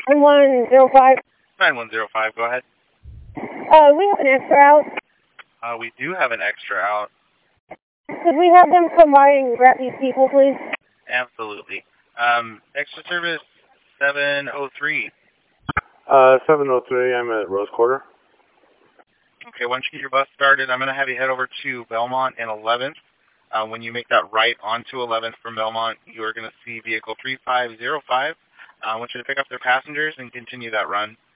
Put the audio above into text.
9105. 9105, go ahead. We have an extra out. We do have an extra out. Could we have them come by and grab these people, please? Absolutely. Extra service 703. 703, I'm at Rose Quarter. Okay, once you get your bus started, I'm going to have you head over to Belmont and 11th. When you make that right onto 11th from Belmont, you are going to see vehicle 3505. I want you to pick up their passengers and continue that run.